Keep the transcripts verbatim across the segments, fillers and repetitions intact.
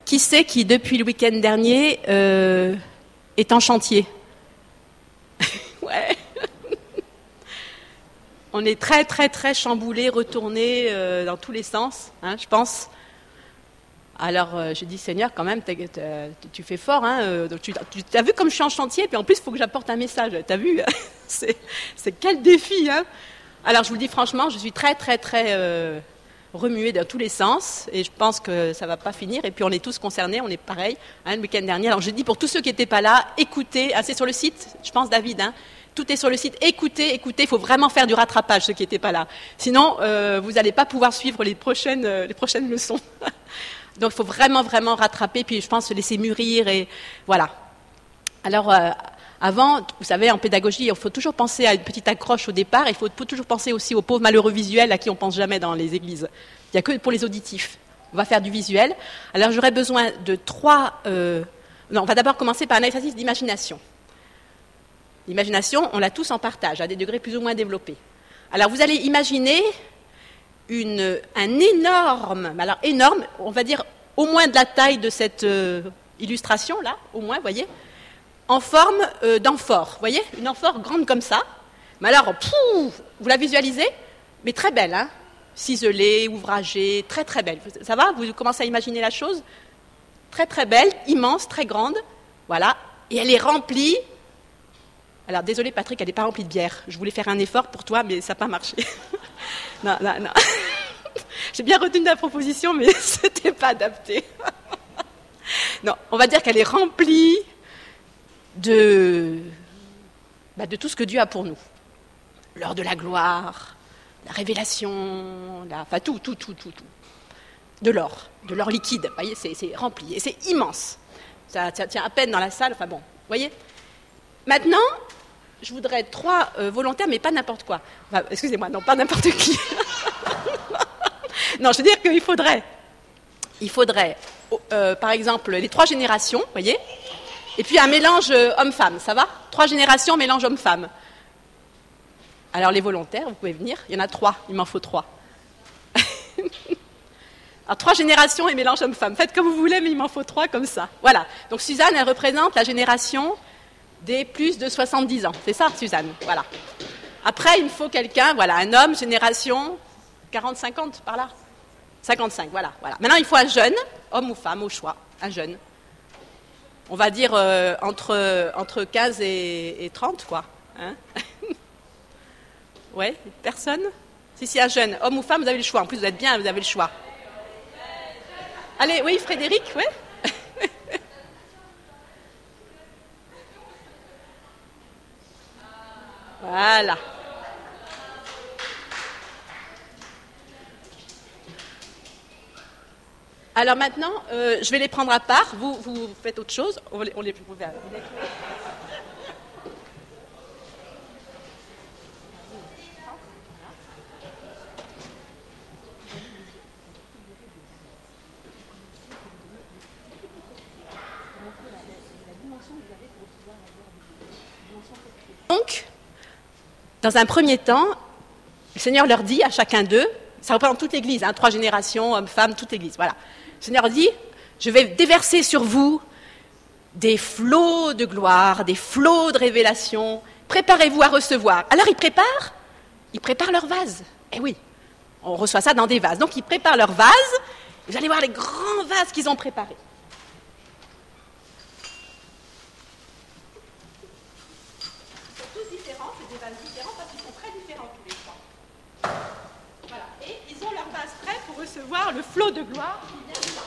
Qui c'est qui, depuis le week-end dernier, euh, est en chantier? Ouais. On est très, très, très chamboulés, retournés euh, dans tous les sens, hein, je pense. Alors, euh, je dis, Seigneur, quand même, t'as, t'as, tu fais fort. Hein, euh, tu, tu as vu comme je suis en chantier, puis en plus, il faut que j'apporte un message. T'as vu? c'est, c'est quel défi, hein? Alors, je vous le dis franchement, je suis très, très, très euh, remuée dans tous les sens, et je pense que ça ne va pas finir. Et puis, on est tous concernés, on est pareil, hein, le week-end dernier. Alors, je dis, pour tous ceux qui n'étaient pas là, écoutez, hein, c'est sur le site, je pense, David, hein, tout est sur le site. Écoutez, écoutez, il faut vraiment faire du rattrapage, ceux qui n'étaient pas là. Sinon, euh, vous n'allez pas pouvoir suivre les prochaines, euh, les prochaines leçons. Donc, il faut vraiment, vraiment rattraper, puis je pense se laisser mûrir, et voilà. Alors, euh, avant, vous savez, en pédagogie, il faut toujours penser à une petite accroche au départ, et il faut toujours penser aussi aux pauvres malheureux visuels à qui on ne pense jamais dans les églises. Il n'y a que pour les auditifs. On va faire du visuel. Alors, j'aurais besoin de trois... Euh, non, on va d'abord commencer par un exercice d'imagination. L'imagination, on l'a tous en partage, à des degrés plus ou moins développés. Alors, vous allez imaginer une, un énorme, alors énorme, on va dire au moins de la taille de cette euh, illustration-là, au moins, vous voyez, en forme euh, d'amphore, vous voyez, une amphore grande comme ça. Mais alors, pouf, vous la visualisez, mais très belle, hein, ciselée, ouvragée, très très belle. Ça va? Vous commencez à imaginer la chose? Très très belle, immense, très grande, voilà, et elle est remplie. Alors, désolé Patrick, elle n'est pas remplie de bière. Je voulais faire un effort pour toi, mais ça n'a pas marché. non, non, non. J'ai bien retenu ta proposition, mais ce n'était pas adapté. Non, on va dire qu'elle est remplie de, bah, de tout ce que Dieu a pour nous. L'heure de la gloire, la révélation, la, enfin tout, tout, tout, tout, tout. De l'or, de l'or liquide. Vous voyez, c'est, c'est rempli, et c'est immense. Ça tient à peine dans la salle, enfin bon, vous voyez. Maintenant, je voudrais trois euh, volontaires, mais pas n'importe quoi. Enfin, excusez-moi, non, pas n'importe qui. Non, je veux dire qu'il faudrait, il faudrait, euh, par exemple, les trois générations, vous voyez, et puis un mélange euh, homme-femme, ça va? Trois générations, mélange homme-femme. Alors les volontaires, vous pouvez venir, il y en a trois, il m'en faut trois. Alors trois générations et mélange homme-femme. Faites comme vous voulez, mais il m'en faut trois comme ça. Voilà. Donc Suzanne, elle représente la génération des plus de soixante-dix ans. C'est ça, Suzanne. Voilà. Après, il me faut quelqu'un, voilà, un homme, génération quarante cinquante, par là. cinquante-cinq, voilà, voilà. Maintenant, il faut un jeune, homme ou femme, au choix, un jeune. On va dire euh, entre, entre quinze et, et trente, quoi. Hein? Ouais, personne? Si, si, un jeune, homme ou femme, vous avez le choix. En plus, vous êtes bien, vous avez le choix. Allez, oui, Frédéric, oui. Voilà. Alors maintenant, euh, je vais les prendre à part. Vous, vous faites autre chose. On les, on les, on les... Donc, dans un premier temps, le Seigneur leur dit à chacun d'eux, ça représente toute l'Église, hein, trois générations, hommes, femmes, toute l'Église, voilà. Le Seigneur dit, je vais déverser sur vous des flots de gloire, des flots de révélation, préparez-vous à recevoir. Alors ils préparent, ils préparent leur vase. Eh oui, on reçoit ça dans des vases. Donc ils préparent leur vase, vous allez voir les grands vases qu'ils ont préparés. Voir le flot de gloire qui vient de là.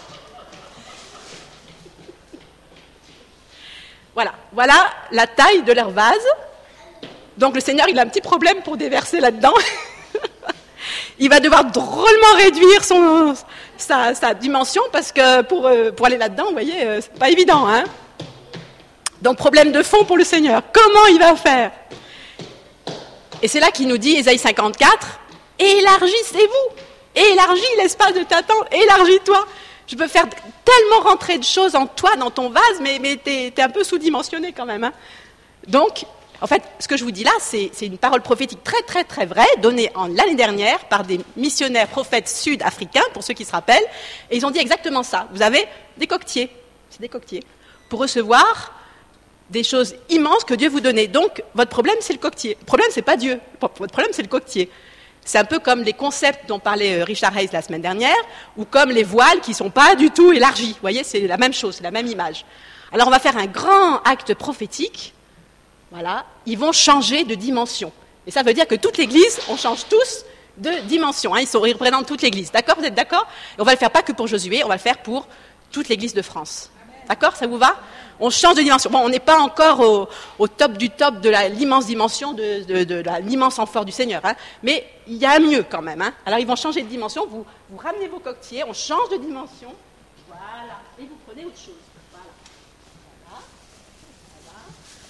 Voilà, voilà la taille de leur vase. Donc le Seigneur, il a un petit problème pour déverser là-dedans. Il va devoir drôlement réduire son, sa, sa dimension parce que pour, pour aller là-dedans, vous voyez, c'est pas évident, hein. Donc problème de fond pour le Seigneur. Comment il va faire? Et c'est là qu'il nous dit, Ésaïe cinquante-quatre, élargissez-vous. Élargis l'espace de ta tente, élargis-toi. Je peux faire tellement rentrer de choses en toi, dans ton vase, mais, mais t'es, t'es un peu sous-dimensionné quand même. Hein. Donc, En fait, ce que je vous dis là, c'est, c'est une parole prophétique très, très, très vraie, donnée en, l'année dernière par des missionnaires prophètes sud-africains, pour ceux qui se rappellent, et ils ont dit exactement ça. Vous avez des coquetiers, c'est des coquetiers, pour recevoir des choses immenses que Dieu vous donnait. Donc, votre problème, c'est le coquetier. Le problème, c'est pas Dieu. Votre problème, c'est le coquetier. C'est un peu comme les concepts dont parlait Richard Hayes la semaine dernière, ou comme les voiles qui ne sont pas du tout élargis. Vous voyez, c'est la même chose, c'est la même image. Alors, on va faire un grand acte prophétique. Voilà, ils vont changer de dimension. Et ça veut dire que toute l'Église, on change tous de dimension. Hein. Ils, sont, ils représentent toute l'Église. D'accord? Vous êtes d'accord? Et on va le faire pas que pour Josué, on va le faire pour toute l'Église de France. D'accord? Ça vous va? On change de dimension. Bon, on n'est pas encore au, au top du top de la, l'immense dimension de, de, de, de la, l'immense amphore du Seigneur. Hein. Mais il y a un mieux quand même. Hein. Alors, ils vont changer de dimension. Vous, vous ramenez vos coquetiers, on change de dimension. Voilà. Et vous prenez autre chose. Voilà. Voilà. Voilà.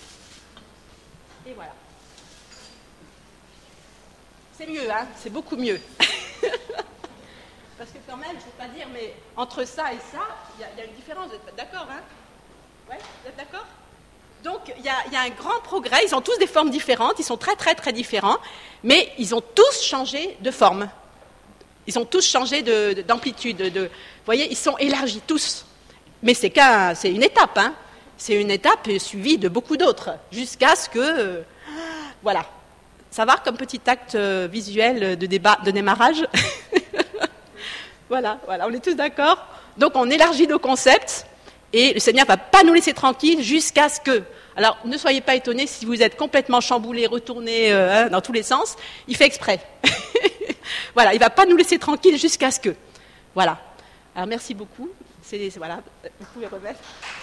Et voilà. C'est mieux, hein. C'est beaucoup mieux. Parce que quand même, je ne veux pas dire, mais entre ça et ça, il y, y a une différence. Vous êtes d'accord, hein? Ouais, vous êtes d'accord? Donc, il y, y a un grand progrès. Ils ont tous des formes différentes. Ils sont très, très, très différents. Mais ils ont tous changé de forme. Ils ont tous changé de, de, d'amplitude. De, de, vous voyez, ils sont élargis, tous. Mais c'est, qu'un, c'est une étape, hein. C'est une étape suivie de beaucoup d'autres. Jusqu'à ce que... Euh, voilà. Ça va comme petit acte euh, visuel de, débat, de démarrage. Voilà, voilà, on est tous d'accord. Donc, on élargit nos concepts. Et le Seigneur ne va pas nous laisser tranquilles jusqu'à ce que... Alors, ne soyez pas étonnés si vous êtes complètement chamboulés, retournés euh, hein, dans tous les sens. Il fait exprès. Voilà, il ne va pas nous laisser tranquilles jusqu'à ce que... Voilà. Alors, merci beaucoup. C'est, voilà, vous pouvez remettre.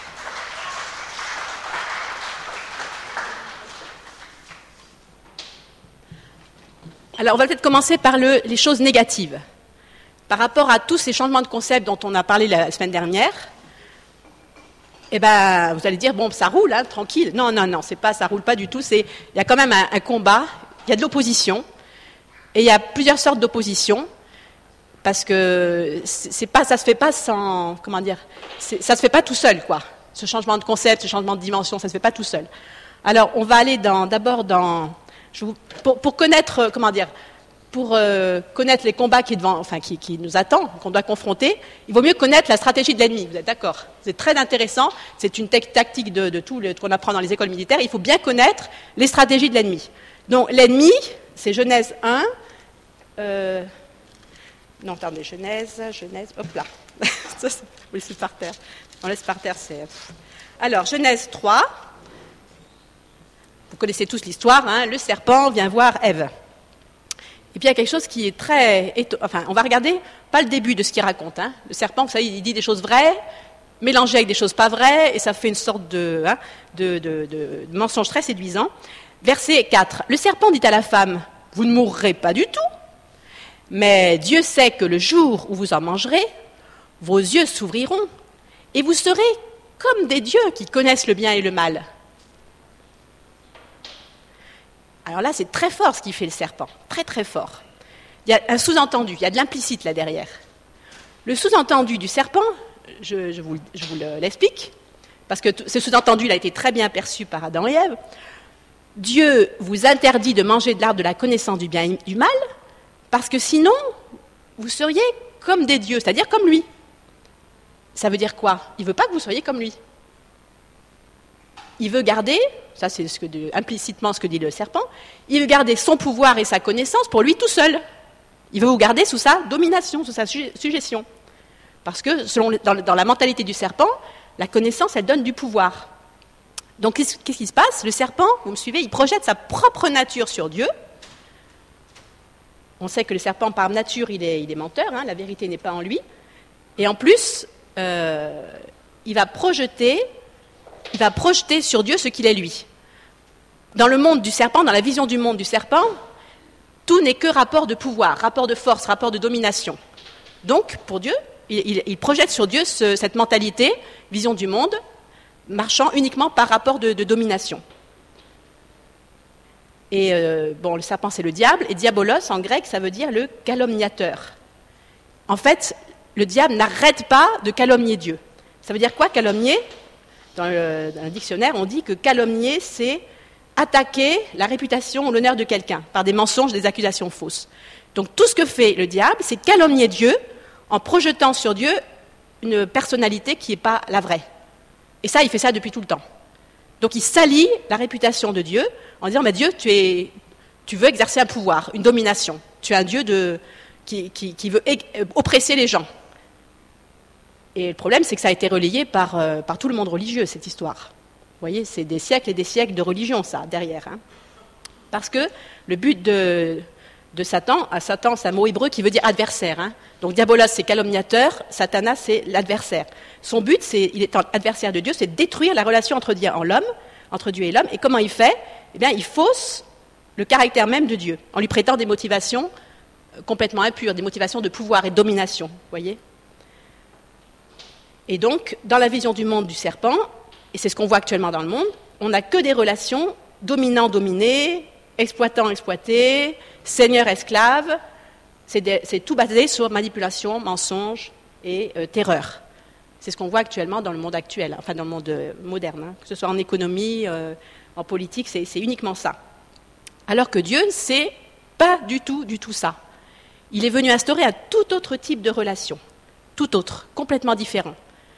Alors, on va peut-être commencer par le, les choses négatives. Par rapport à tous ces changements de concept dont on a parlé la semaine dernière, eh ben, vous allez dire, bon, ça roule, hein, tranquille. Non, non, non, c'est pas, ça roule pas du tout. C'est, il y a quand même un, un combat, il y a de l'opposition, et il y a plusieurs sortes d'opposition, parce que c'est, c'est pas, ça se fait pas sans, comment dire, c'est, ça se fait pas tout seul, quoi. Ce changement de concept, ce changement de dimension, ça se fait pas tout seul. Alors, on va aller dans, d'abord dans, je vous, pour, pour connaître, comment dire, pour euh, connaître les combats qui, devant, enfin, qui, qui nous attendent, qu'on doit confronter, il vaut mieux connaître la stratégie de l'ennemi. Vous êtes d'accord? C'est très intéressant. C'est une te- tactique de, de tout le, qu'on apprend dans les écoles militaires. Il faut bien connaître les stratégies de l'ennemi. Donc, l'ennemi, c'est Genèse un. Euh, non, attendez, Genèse, Genèse, hop là. Oui, c'est par terre. On laisse par terre, c'est... Alors, Genèse trois. Vous connaissez tous l'histoire, hein, le serpent vient voir Ève. Et puis il y a quelque chose qui est très... Éto... Enfin, on va regarder, pas le début de ce qu'il raconte. Hein. Le serpent, vous savez, il dit des choses vraies, mélangées avec des choses pas vraies, et ça fait une sorte de, hein, de, de, de, de mensonge très séduisant. Verset quatre. Le serpent dit à la femme, « Vous ne mourrez pas du tout, mais Dieu sait que le jour où vous en mangerez, vos yeux s'ouvriront, et vous serez comme des dieux qui connaissent le bien et le mal. » Alors là, c'est très fort ce qu'il fait le serpent, très très fort. Il y a un sous-entendu, il y a de l'implicite là derrière. Le sous-entendu du serpent, je, je, vous, je vous l'explique, parce que t- ce sous-entendu il a été très bien perçu par Adam et Ève. Dieu vous interdit de manger de l'arbre de la connaissance du bien et du mal, parce que sinon, vous seriez comme des dieux, c'est-à-dire comme lui. Ça veut dire quoi? Il ne veut pas que vous soyez comme lui. Il veut garder, ça c'est ce que de, implicitement ce que dit le serpent, il veut garder son pouvoir et sa connaissance pour lui tout seul. Il veut vous garder sous sa domination, sous sa suggestion. Parce que selon, dans, dans la mentalité du serpent, la connaissance, elle donne du pouvoir. Donc qu'est-ce, qu'est-ce qui se passe? Le serpent, vous me suivez, il projette sa propre nature sur Dieu. On sait que le serpent, par nature, il est, il est menteur, hein, la vérité n'est pas en lui. Et en plus, euh, il va projeter... Il va projeter sur Dieu ce qu'il est lui. Dans le monde du serpent, dans la vision du monde du serpent, tout n'est que rapport de pouvoir, rapport de force, rapport de domination. Donc, pour Dieu, il, il, il projette sur Dieu ce, cette mentalité, vision du monde, marchant uniquement par rapport de, de domination. Et euh, bon, le serpent, c'est le diable, et diabolos, en grec, ça veut dire le calomniateur. En fait, le diable n'arrête pas de calomnier Dieu. Ça veut dire quoi, calomnier ? Dans le, dans le dictionnaire, on dit que calomnier, c'est attaquer la réputation ou l'honneur de quelqu'un par des mensonges, des accusations fausses. Donc tout ce que fait le diable, c'est calomnier Dieu en projetant sur Dieu une personnalité qui n'est pas la vraie. Et ça, il fait ça depuis tout le temps. Donc il salit la réputation de Dieu en disant mais Dieu, tu, es, tu veux exercer un pouvoir, une domination. Tu es un Dieu de, qui, qui, qui veut oppresser les gens. Et le problème, c'est que ça a été relayé par, euh, par tout le monde religieux, cette histoire. Vous voyez, c'est des siècles et des siècles de religion, ça, derrière. Hein. Parce que le but de, de Satan, à Satan, c'est un mot hébreu qui veut dire adversaire. Hein. Donc diabolos, c'est calomniateur, Satanas, c'est l'adversaire. Son but, c'est, il est adversaire de Dieu, c'est de détruire la relation entre Dieu et l'homme, entre Dieu et l'homme. Et comment il fait ? Eh bien, il fausse le caractère même de Dieu, en lui prêtant des motivations complètement impures, des motivations de pouvoir et de domination. Vous voyez ? Et donc, dans la vision du monde du serpent, et c'est ce qu'on voit actuellement dans le monde, on n'a que des relations dominant-dominé, exploitant-exploité, seigneur-esclave. C'est, des, c'est tout basé sur manipulation, mensonge et euh, terreur. C'est ce qu'on voit actuellement dans le monde actuel, enfin dans le monde euh, moderne, hein. Que ce soit en économie, euh, en politique, c'est, c'est uniquement ça. Alors que Dieu, c'est pas du tout, du tout ça. Il est venu instaurer un tout autre type de relation, tout autre, complètement différent.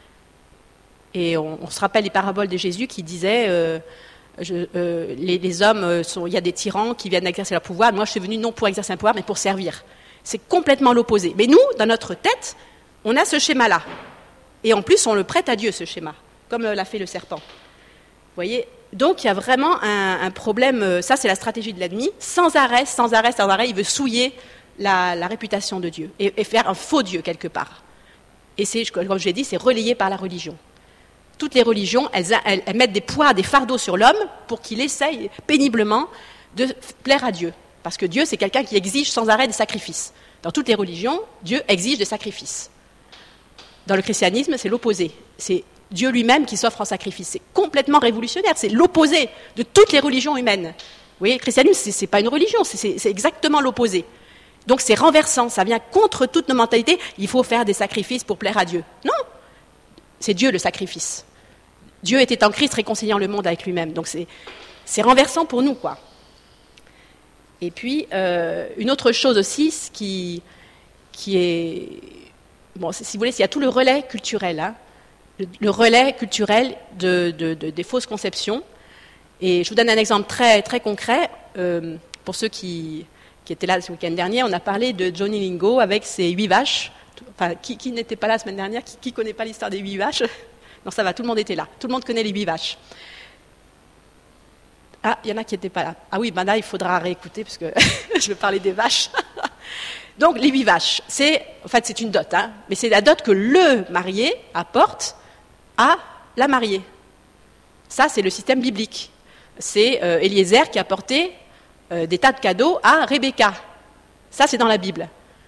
Et on, on se rappelle les paraboles de Jésus qui disaient euh, je, euh, les, les hommes, sont, il y a des tyrans qui viennent exercer leur pouvoir. Moi, je suis venu non pour exercer un pouvoir, mais pour servir. C'est complètement l'opposé. Mais nous, dans notre tête, on a ce schéma-là. Et en plus, on le prête à Dieu, ce schéma, comme l'a fait le serpent. Vous voyez ? Donc, il y a vraiment un, un problème. Ça, c'est la stratégie de l'ennemi. Sans arrêt, sans arrêt, sans arrêt, il veut souiller la, la réputation de Dieu et, et faire un faux Dieu quelque part. Et c'est, comme je l'ai dit, c'est relayé par la religion. Toutes les religions, elles, elles, elles mettent des poids, des fardeaux sur l'homme pour qu'il essaye péniblement de plaire à Dieu. Parce que Dieu, c'est quelqu'un qui exige sans arrêt des sacrifices. Dans toutes les religions, Dieu exige des sacrifices. Dans le christianisme, c'est l'opposé. C'est Dieu lui-même qui s'offre en sacrifice. C'est complètement révolutionnaire. C'est l'opposé de toutes les religions humaines. Vous voyez, le christianisme, c'est, c'est pas une religion, c'est, c'est, c'est exactement l'opposé. Donc c'est renversant, ça vient contre toute nos mentalités. Il faut faire des sacrifices pour plaire à Dieu. Non, c'est Dieu le sacrifice. Dieu était en Christ réconciliant le monde avec lui-même. Donc c'est, c'est renversant pour nous, quoi. Et puis, euh, une autre chose aussi, ce qui, qui est... Bon, si vous voulez, il y a tout le relais culturel, hein, le, le relais culturel de, de, de, des fausses conceptions. Et je vous donne un exemple très, très concret. Euh, pour ceux qui, qui étaient là ce week-end dernier, on a parlé de Johnny Lingo avec ses huit vaches. Enfin, qui, qui n'était pas là la semaine dernière ? Qui ne connaît pas l'histoire des huit vaches ? Non, ça va, tout le monde était là. Tout le monde connaît les huit vaches. Ah, il y en a qui n'étaient pas là. Ah oui, ben là, il faudra réécouter, parce que je vais parler des vaches. Donc, les huit vaches, c'est, en fait, c'est une dot, hein, mais c'est la dot que le marié apporte à la mariée. Ça, c'est le système biblique. C'est euh, Eliezer qui a apporté euh, des tas de cadeaux à Rebecca. Ça, c'est dans la Bible.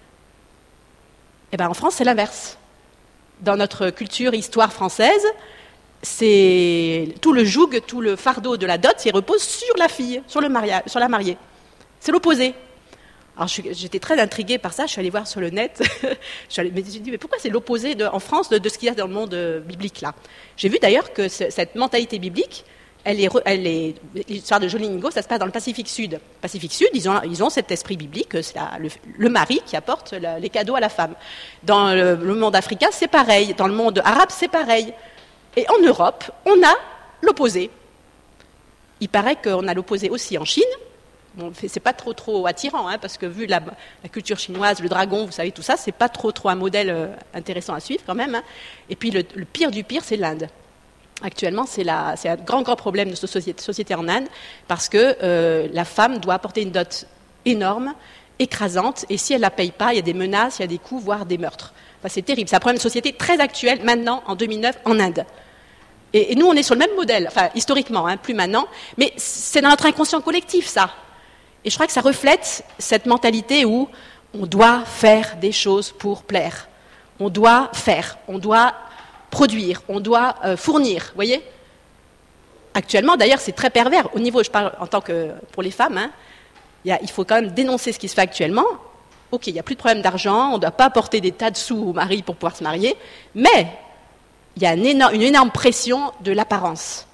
Eh bien, en France, c'est l'inverse. Dans notre culture, histoire française, c'est tout le joug, tout le fardeau de la dot, il repose sur la fille, sur, le maria, sur la mariée. C'est l'opposé. Alors je, j'étais très intriguée par ça, je suis allée voir sur le net, je suis allée, mais je me suis dit, mais pourquoi c'est l'opposé de, en France de, de ce qu'il y a dans le monde euh, biblique là ? J'ai vu d'ailleurs que ce, cette mentalité biblique, elle est, elle est, l'histoire de Johnny Lingo, ça se passe dans le Pacifique Sud. Pacifique Sud, ils ont, ils ont cet esprit biblique, c'est la, le, le mari qui apporte la, les cadeaux à la femme. Dans le, le monde africain, c'est pareil. Dans le monde arabe, c'est pareil. Et en Europe, on a l'opposé. Il paraît qu'on a l'opposé aussi en Chine. Bon, c'est pas trop trop attirant, hein, parce que vu la, la culture chinoise, le dragon, vous savez, tout ça, c'est pas trop trop un modèle euh, intéressant à suivre quand même. Hein. Et puis le, le pire du pire, c'est l'Inde. Actuellement, c'est, la, c'est un grand, grand problème de notre société, société en Inde, parce que euh, la femme doit apporter une dot énorme, écrasante, et si elle ne la paye pas, il y a des menaces, il y a des coups, voire des meurtres. Enfin, c'est terrible. C'est un problème de société très actuel, maintenant, en deux mille neuf, en Inde. Et, et nous, on est sur le même modèle, enfin, historiquement, hein, plus maintenant, mais c'est dans notre inconscient collectif, ça. Et je crois que ça reflète cette mentalité où on doit faire des choses pour plaire. On doit faire, on doit produire, on doit euh, fournir, vous voyez ? Actuellement, d'ailleurs, c'est très pervers. Au niveau, je parle en tant que pour les femmes, hein, il, y a, il faut quand même dénoncer ce qui se fait actuellement. Ok, il n'y a plus de problème d'argent, on ne doit pas apporter des tas de sous au mari pour pouvoir se marier, mais il y a un énorme, une énorme pression de l'apparence.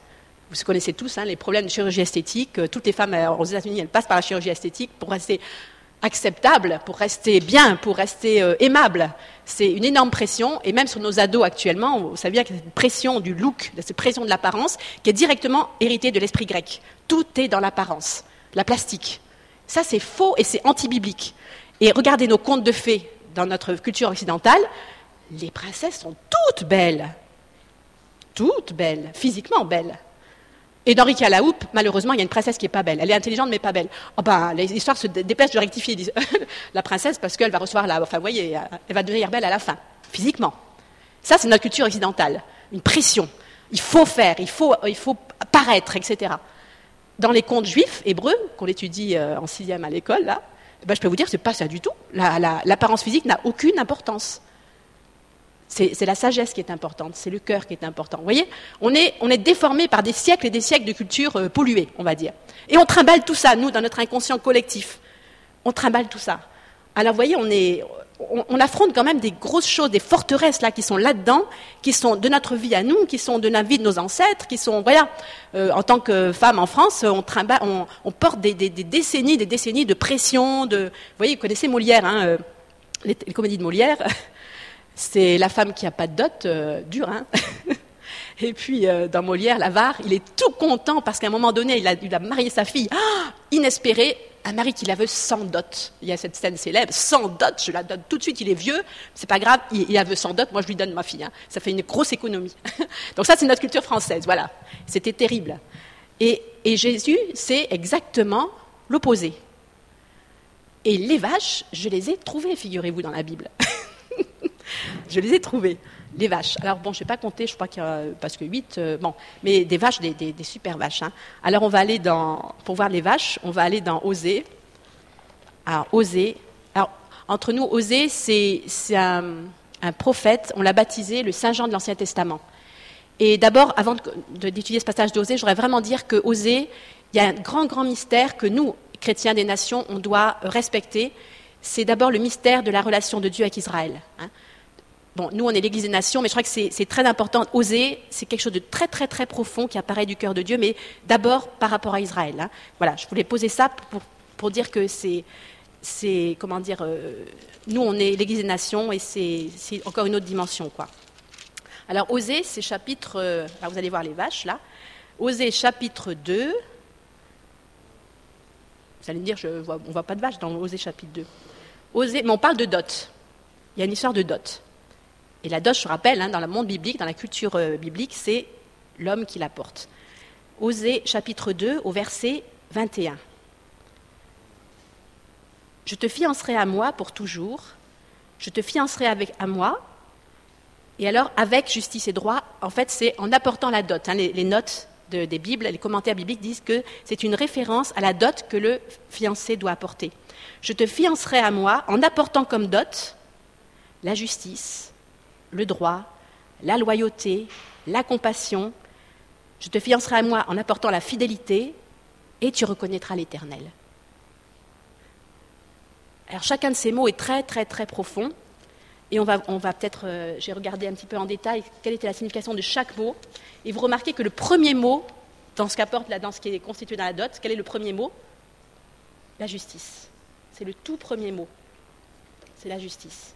vous connaissez tous hein, les problèmes de chirurgie esthétique. Toutes les femmes aux États-Unis, elles passent par la chirurgie esthétique pour rester acceptables, pour rester bien, pour rester euh, aimables. C'est une énorme pression, et même sur nos ados actuellement, vous savez bien qu'il y a cette pression du look, cette pression de l'apparence, qui est directement héritée de l'esprit grec. Tout est dans l'apparence, la plastique. Ça, c'est faux et c'est anti-biblique. Et regardez nos contes de fées dans notre culture occidentale, les princesses sont toutes belles. Toutes belles, physiquement belles. Et dans Ricky à la houppe, malheureusement, il y a une princesse qui n'est pas belle. Elle est intelligente, mais pas belle. Oh ben, les histoires se dépêchent de rectifier. Disent, la princesse, parce qu'elle va recevoir la... Enfin, vous voyez, elle va devenir belle à la fin, physiquement. Ça, c'est notre culture occidentale. Une pression. Il faut faire, il faut, il faut paraître, et cetera. Dans les contes juifs, hébreux, qu'on étudie en sixième à l'école, là, ben, je peux vous dire que ce n'est pas ça du tout. La, la, l'apparence physique n'a aucune importance. C'est, c'est la sagesse qui est importante, c'est le cœur qui est important. Vous voyez, on est, on est déformé par des siècles et des siècles de culture euh, polluée, on va dire. Et on trimballe tout ça, nous, dans notre inconscient collectif. On trimballe tout ça. Alors, vous voyez, on, est, on, on affronte quand même des grosses choses, des forteresses là qui sont là-dedans, qui sont de notre vie à nous, qui sont de la vie de nos ancêtres, qui sont, voilà, euh, en tant que femme en France, on, trimballe, on, on porte des, des, des décennies, des décennies de pression, de... Vous voyez, vous connaissez Molière, hein, euh, les, les comédies de Molière. C'est la femme qui n'a pas de dot, euh, dur, hein. Et puis, euh, dans Molière, l'avare, il est tout content parce qu'à un moment donné, il a, il a marié sa fille, ah, inespéré, un mari qui la veut sans dot. Il y a cette scène célèbre, sans dot, je la donne tout de suite, il est vieux, c'est pas grave, il, il la veut sans dot, moi je lui donne ma fille. Hein. Ça fait une grosse économie. Donc ça, c'est notre culture française, voilà. C'était terrible. Et, et Jésus, c'est exactement l'opposé. Et les vaches, je les ai trouvées, figurez-vous, dans la Bible. Je les ai trouvées, les vaches. Alors bon, je ne vais pas compter, je crois qu'il y a, parce que huit, euh, bon, mais des vaches, des, des, des super vaches. Hein. Alors on va aller dans, pour voir les vaches, on va aller dans Osée. Alors Osée, alors entre nous, Osée, c'est, c'est un, un prophète, on l'a baptisé le Saint Jean de l'Ancien Testament. Et d'abord, avant de, de, d'étudier ce passage d'Osée, je voudrais vraiment dire que Osée, il y a un grand, grand mystère que nous, chrétiens des nations, on doit respecter. C'est d'abord le mystère de la relation de Dieu avec Israël. Hein. Bon, nous, on est l'Église des Nations, mais je crois que c'est, c'est très important. Osée, c'est quelque chose de très, très, très profond qui apparaît du cœur de Dieu, mais d'abord par rapport à Israël. Hein. Voilà, je voulais poser ça pour, pour dire que c'est, c'est comment dire, euh, nous, on est l'Église des Nations et c'est, c'est encore une autre dimension, quoi. Alors, Osée, c'est chapitre... Euh, alors vous allez voir les vaches, là. Osée, chapitre deux. Vous allez me dire, je vois, on ne voit pas de vaches dans Osée, chapitre deux. Osée, mais on parle de dot. Il y a une histoire de dot. Et la dot, je rappelle, hein, dans le monde biblique, dans la culture euh, biblique, c'est l'homme qui la porte. Osée, chapitre deux, au verset vingt et un. « Je te fiancerai à moi pour toujours, je te fiancerai avec, à moi. » Et alors, avec justice et droit, en fait, c'est en apportant la dot. Hein, les, les notes de, des Bibles, les commentaires bibliques disent que c'est une référence à la dot que le fiancé doit apporter. « Je te fiancerai à moi en apportant comme dot la justice, le droit, la loyauté, la compassion. Je te fiancerai à moi en apportant la fidélité et tu reconnaîtras l'Éternel. » Alors chacun de ces mots est très très très profond et on va, on va peut-être, euh, j'ai regardé un petit peu en détail quelle était la signification de chaque mot et vous remarquez que le premier mot dans ce qu'apporte la, dans ce qui est constitué dans la dot, quel est le premier mot ? La justice. C'est le tout premier mot. C'est la justice.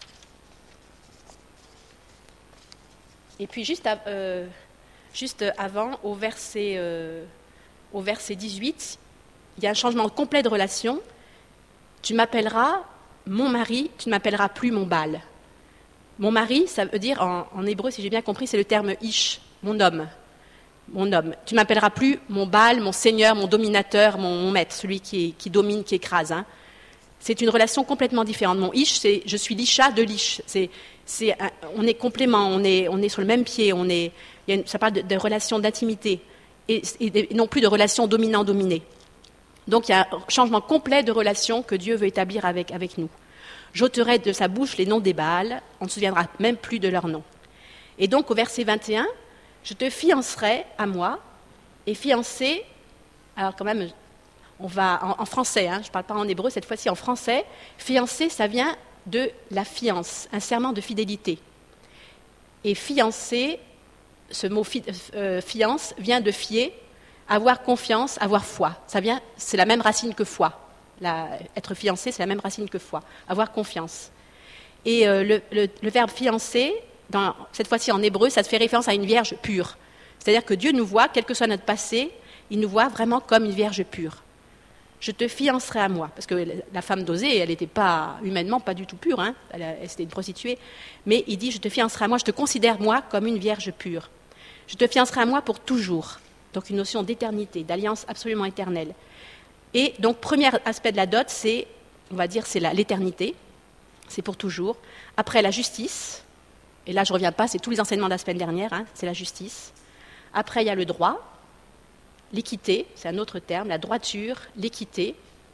Et puis juste, à, euh, juste avant, au verset, euh, au verset dix-huit, il y a un changement complet de relation. Tu m'appelleras mon mari, tu ne m'appelleras plus mon Baal. Mon mari, ça veut dire, en, en hébreu, si j'ai bien compris, c'est le terme ish, mon homme. Mon homme. Tu ne m'appelleras plus mon Baal, mon seigneur, mon dominateur, mon, mon maître, celui qui, qui domine, qui écrase. Hein. C'est une relation complètement différente. Mon ish, c'est je suis l'isha de l'ish. C'est, c'est un, on est complément, on est, on est sur le même pied, on est, il y a une, ça parle de, de relation d'intimité et, et, et non plus de relation dominant-dominé. Donc il y a un changement complet de relation que Dieu veut établir avec, avec nous. J'ôterai de sa bouche les noms des Baals, on ne se souviendra même plus de leur nom. Et donc au verset vingt et un, je te fiancerai à moi, et fiancé, alors quand même, on va en, en français, hein, je ne parle pas en hébreu cette fois-ci, en français, fiancé, ça vient de la fiance, un serment de fidélité. Et fiancé, ce mot fi, euh, fiance vient de fier, avoir confiance, avoir foi. Ça vient, c'est la même racine que foi. La, être fiancé, c'est la même racine que foi. Avoir confiance. Et euh, le, le, le verbe fiancé, dans, cette fois-ci en hébreu, ça fait référence à une vierge pure. C'est-à-dire que Dieu nous voit, quel que soit notre passé, il nous voit vraiment comme une vierge pure. Je te fiancerai à moi. Parce que la femme d'Osée, elle n'était pas, humainement, pas du tout pure. Hein. Elle, elle, c'était une prostituée. Mais il dit, je te fiancerai à moi, je te considère, moi, comme une vierge pure. Je te fiancerai à moi pour toujours. Donc une notion d'éternité, d'alliance absolument éternelle. Et donc, premier aspect de la dot, c'est, on va dire, c'est la, l'éternité. C'est pour toujours. Après, la justice. Et là, je ne reviens pas, c'est tous les enseignements de la semaine dernière. Hein, c'est la justice. Après, il y a le droit. L'équité, c'est un autre terme, la droiture, l'équité.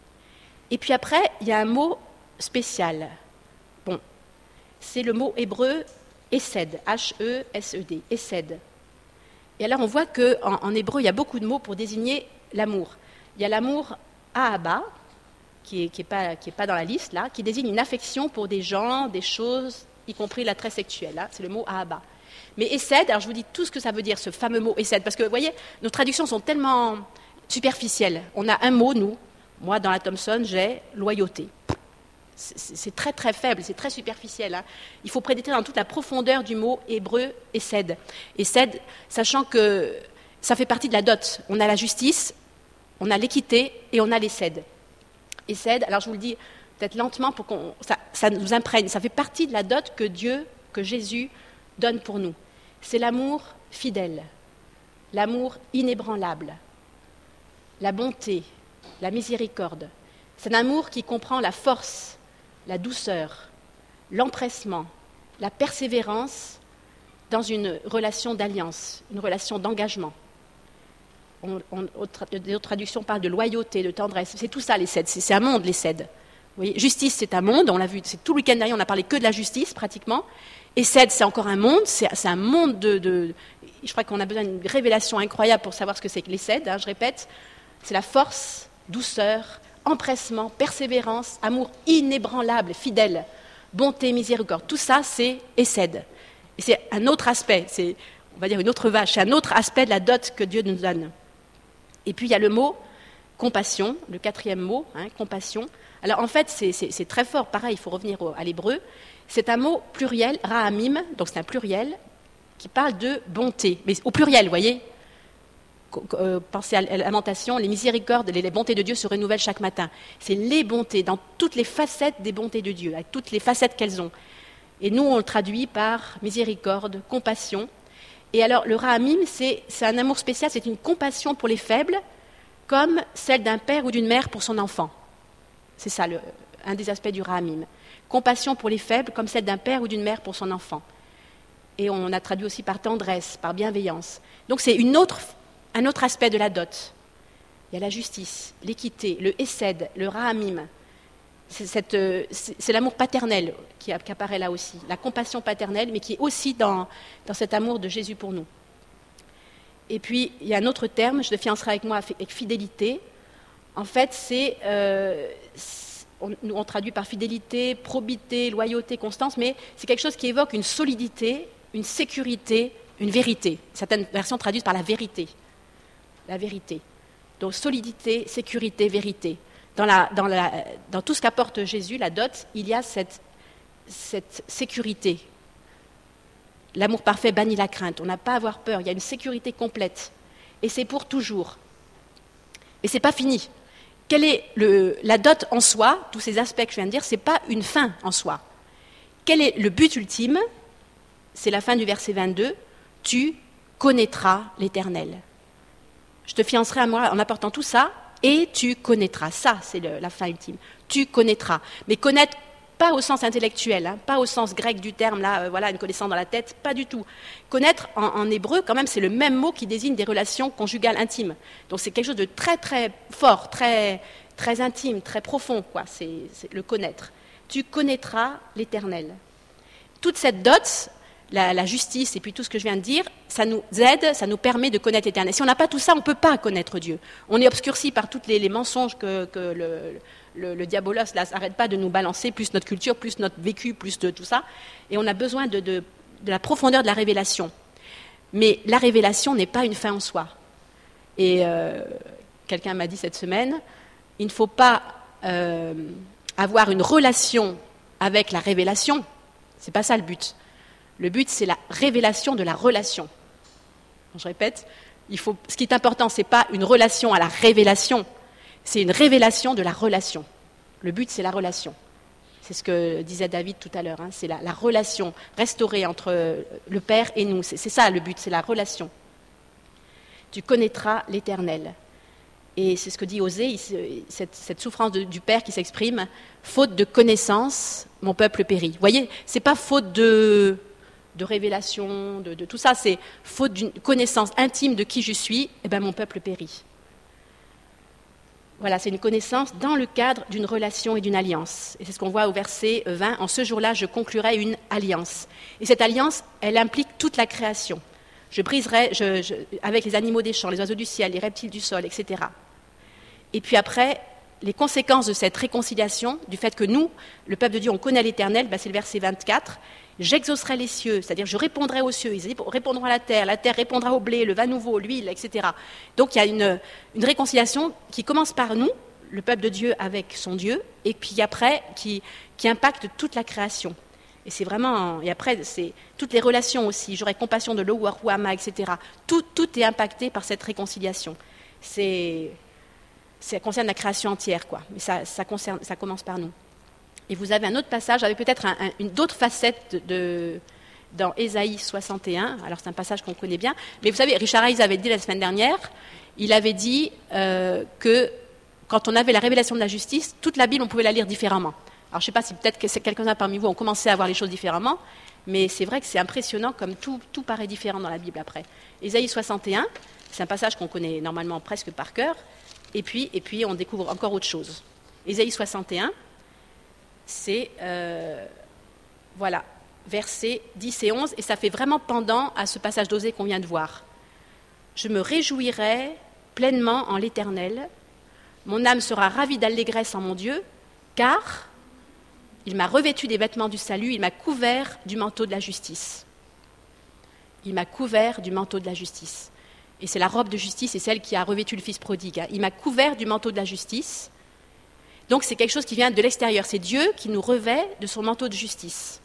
Et puis après, il y a un mot spécial. Bon, c'est le mot hébreu hesed, H E S E D, hesed. Et alors on voit qu'en en hébreu, il y a beaucoup de mots pour désigner l'amour. Il y a l'amour ahaba, qui n'est qui est pas, qui est pas dans la liste, là, qui désigne une affection pour des gens, des choses, y compris l'attrait sexuel. Hein, c'est le mot ahaba. Mais Hesed, alors je vous dis tout ce que ça veut dire, ce fameux mot Hesed, parce que vous voyez, nos traductions sont tellement superficielles. On a un mot, nous, moi dans la Thomson, j'ai loyauté. C'est, c'est très très faible, c'est très superficiel. Hein. Il faut pénétrer dans toute la profondeur du mot hébreu Hesed. Hesed, sachant que ça fait partie de la dot. On a la justice, on a l'équité et on a l'Hesed. Hesed, alors je vous le dis peut-être lentement pour qu'on ça, ça nous imprègne, ça fait partie de la dot que Dieu, que Jésus donne pour nous. C'est l'amour fidèle, l'amour inébranlable, la bonté, la miséricorde. C'est un amour qui comprend la force, la douceur, l'empressement, la persévérance dans une relation d'alliance, une relation d'engagement. On, on, d'autres traductions parlent de loyauté, de tendresse. C'est tout ça, les cèdes. C'est, c'est un monde, les cèdes. Vous voyez, justice, c'est un monde. On l'a vu, c'est tout le week-end dernier, on n'a parlé que de la justice, pratiquement. Et cède, c'est encore un monde. C'est, c'est un monde de, de... Je crois qu'on a besoin d'une révélation incroyable pour savoir ce que c'est que les cèdes. Hein, je répète, c'est la force, douceur, empressement, persévérance, amour inébranlable, fidèle, bonté, miséricorde. Tout ça, c'est Hesed. Et c'est un autre aspect, c'est, on va dire une autre vache, c'est un autre aspect de la dot que Dieu nous donne. Et puis il y a le mot compassion, le quatrième mot, hein, compassion. Alors en fait, c'est, c'est, c'est très fort, pareil, il faut revenir au, à l'hébreu. C'est un mot pluriel, ra'amim, donc c'est un pluriel, qui parle de bonté. Mais au pluriel, vous voyez, euh, pensez à la lamentation, les miséricordes, les, les bontés de Dieu se renouvellent chaque matin. C'est les bontés, dans toutes les facettes des bontés de Dieu, avec toutes les facettes qu'elles ont. Et nous, on le traduit par miséricorde, compassion. Et alors, le ra'amim, c'est, c'est un amour spécial, c'est une compassion pour les faibles, comme celle d'un père ou d'une mère pour son enfant. C'est ça, le, un des aspects du ra'amim. Compassion pour les faibles, comme celle d'un père ou d'une mère pour son enfant. Et on a traduit aussi par tendresse, par bienveillance. Donc, c'est une autre, un autre aspect de la dot. Il y a la justice, l'équité, le hesed, le ra'amim. C'est, cette, c'est, c'est l'amour paternel qui, qui apparaît là aussi, la compassion paternelle, mais qui est aussi dans, dans cet amour de Jésus pour nous. Et puis, il y a un autre terme, je te fiancerai avec moi avec fidélité. En fait, c'est, euh, c'est on, on traduit par fidélité, probité, loyauté, constance, mais c'est quelque chose qui évoque une solidité, une sécurité, une vérité. Certaines versions traduisent par la vérité. La vérité. Donc, solidité, sécurité, vérité. Dans, la, dans, la, dans tout ce qu'apporte Jésus, la dot, il y a cette, cette sécurité. L'amour parfait bannit la crainte. On n'a pas à avoir peur. Il y a une sécurité complète. Et c'est pour toujours. Et ce n'est pas fini. Quelle est le, la dot en soi, tous ces aspects que je viens de dire, ce n'est pas une fin en soi. Quel est le but ultime ? C'est la fin du verset vingt-deux. Tu connaîtras l'Éternel. Je te fiancerai à moi en apportant tout ça. Et tu connaîtras. Ça, c'est le, la fin ultime. Tu connaîtras. Mais connaître, pas au sens intellectuel, hein, pas au sens grec du terme, là, euh, voilà, une connaissance dans la tête, pas du tout. Connaître, en, en hébreu, quand même, c'est le même mot qui désigne des relations conjugales intimes. Donc c'est quelque chose de très, très fort, très, très intime, très profond, quoi. C'est, c'est le connaître. Tu connaîtras l'Éternel. Toute cette dot, la, la justice et puis tout ce que je viens de dire, ça nous aide, ça nous permet de connaître l'Éternel. Si on n'a pas tout ça, on ne peut pas connaître Dieu. On est obscurci par tous les, les mensonges que, que le, le, le diabolos là n'arrête pas de nous balancer, plus notre culture, plus notre vécu, plus de tout ça. Et on a besoin de, de, de la profondeur de la révélation. Mais la révélation n'est pas une fin en soi. Et euh, quelqu'un m'a dit cette semaine, il ne faut pas euh, avoir une relation avec la révélation. C'est pas ça le but. Le but, c'est la révélation de la relation. Je répète, il faut, ce qui est important, ce n'est pas une relation à la révélation, c'est une révélation de la relation. Le but, c'est la relation. C'est ce que disait David tout à l'heure, hein, c'est la, la relation restaurée entre le Père et nous. C'est, c'est ça le but, c'est la relation. Tu connaîtras l'Éternel. Et c'est ce que dit Osée, il, cette, cette souffrance de, du Père qui s'exprime, faute de connaissance, mon peuple périt. Vous voyez, ce n'est pas faute de... de révélation, de, de tout ça, c'est faute d'une connaissance intime de qui je suis, eh bien mon peuple périt. Voilà, c'est une connaissance dans le cadre d'une relation et d'une alliance. Et c'est ce qu'on voit au verset vingt, en ce jour-là, je conclurai une alliance. Et cette alliance, elle implique toute la création. Je briserai je, je, avec les animaux des champs, les oiseaux du ciel, les reptiles du sol, et cetera. Et puis après, les conséquences de cette réconciliation, du fait que nous, le peuple de Dieu, on connaît l'Éternel, ben c'est le verset vingt-quatre, j'exaucerai les cieux, c'est-à-dire je répondrai aux cieux, ils répondront à la terre, la terre répondra au blé, le vin nouveau, l'huile, et cetera. Donc il y a une, une réconciliation qui commence par nous, le peuple de Dieu avec son Dieu, et puis après qui, qui impacte toute la création. Et c'est vraiment, et après c'est toutes les relations aussi, j'aurai compassion de l'Ouarouama, et cetera. Tout, tout est impacté par cette réconciliation. C'est, ça concerne la création entière, quoi. Mais ça, ça, concerne, ça commence par nous. Et vous avez un autre passage avec peut-être un, un, une d'autres facettes de, de, dans Ésaïe soixante et un. Alors c'est un passage qu'on connaît bien. Mais vous savez, Richard Hayes avait dit la semaine dernière, il avait dit euh, que quand on avait la révélation de la justice, toute la Bible, on pouvait la lire différemment. Alors je ne sais pas si peut-être que quelques-uns parmi vous ont commencé à voir les choses différemment, mais c'est vrai que c'est impressionnant comme tout, tout paraît différent dans la Bible après. Ésaïe soixante et un, c'est un passage qu'on connaît normalement presque par cœur, et puis, et puis on découvre encore autre chose. Ésaïe soixante et un, c'est, euh, voilà, versets dix et onze, et ça fait vraiment pendant à ce passage d'Osée qu'on vient de voir. Je me réjouirai pleinement en l'Éternel, mon âme sera ravie d'allégresse en mon Dieu, car il m'a revêtu des vêtements du salut, il m'a couvert du manteau de la justice. Il m'a couvert du manteau de la justice. Et c'est la robe de justice, c'est celle qui a revêtu le fils prodigue. Hein. Il m'a couvert du manteau de la justice. Donc c'est quelque chose qui vient de l'extérieur. C'est Dieu qui nous revêt de son manteau de justice.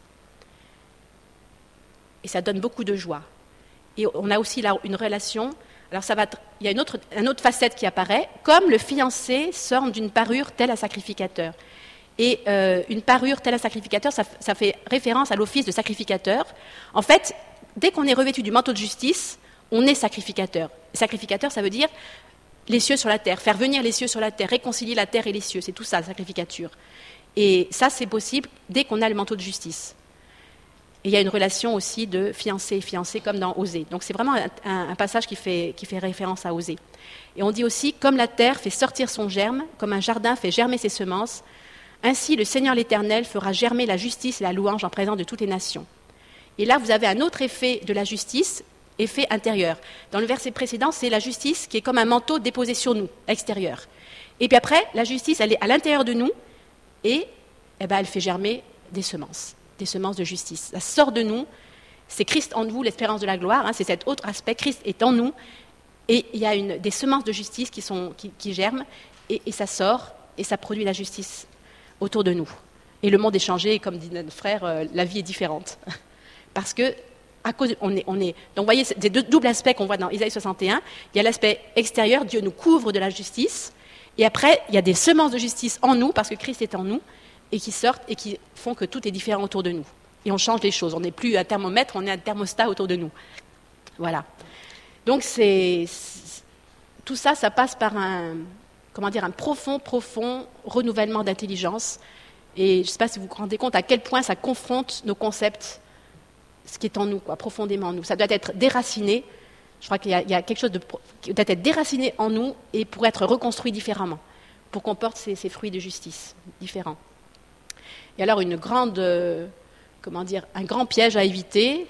Et ça donne beaucoup de joie. Et on a aussi là une relation. Alors ça va, il y a une autre, une autre facette qui apparaît, comme le fiancé sort d'une parure telle un sacrificateur. Et euh, une parure telle un sacrificateur, ça, ça fait référence à l'office de sacrificateur. En fait, dès qu'on est revêtu du manteau de justice, on est sacrificateur. Sacrificateur, ça veut dire les cieux sur la terre, faire venir les cieux sur la terre, réconcilier la terre et les cieux, c'est tout ça, la sacrificature. Et ça, c'est possible dès qu'on a le manteau de justice. Et il y a une relation aussi de fiancé et fiancée, comme dans Osée. Donc c'est vraiment un, un, un passage qui fait, qui fait référence à Osée. Et on dit aussi, comme la terre fait sortir son germe, comme un jardin fait germer ses semences, ainsi le Seigneur l'Éternel fera germer la justice et la louange en présence de toutes les nations. Et là, vous avez un autre effet de la justice, effet intérieur. Dans le verset précédent, c'est la justice qui est comme un manteau déposé sur nous, extérieur. Et puis après, la justice, elle est à l'intérieur de nous et eh ben, elle fait germer des semences, des semences de justice. Ça sort de nous, c'est Christ en vous, l'espérance de la gloire, hein, c'est cet autre aspect, Christ est en nous et il y a une, des semences de justice qui, sont, qui, qui germent et, et ça sort et ça produit la justice autour de nous. Et le monde est changé et comme dit notre frère, euh, la vie est différente. Parce que À cause, on est, on est, donc vous voyez, c'est des deux doubles aspects qu'on voit dans Ésaïe soixante et un. Il y a l'aspect extérieur, Dieu nous couvre de la justice. Et après, il y a des semences de justice en nous, parce que Christ est en nous, et qui sortent et qui font que tout est différent autour de nous. Et on change les choses. On n'est plus un thermomètre, on est un thermostat autour de nous. Voilà. Donc c'est, c'est, tout ça, ça passe par un, comment dire, un profond, profond renouvellement d'intelligence. Et je ne sais pas si vous vous rendez compte à quel point ça confronte nos concepts, ce qui est en nous, quoi, profondément en nous. Ça doit être déraciné. Je crois qu'il y a, il y a quelque chose de, qui doit être déraciné en nous et pour être reconstruit différemment, pour qu'on porte ces, ces fruits de justice différents. Et alors une grande, euh, comment dire, un grand piège à éviter.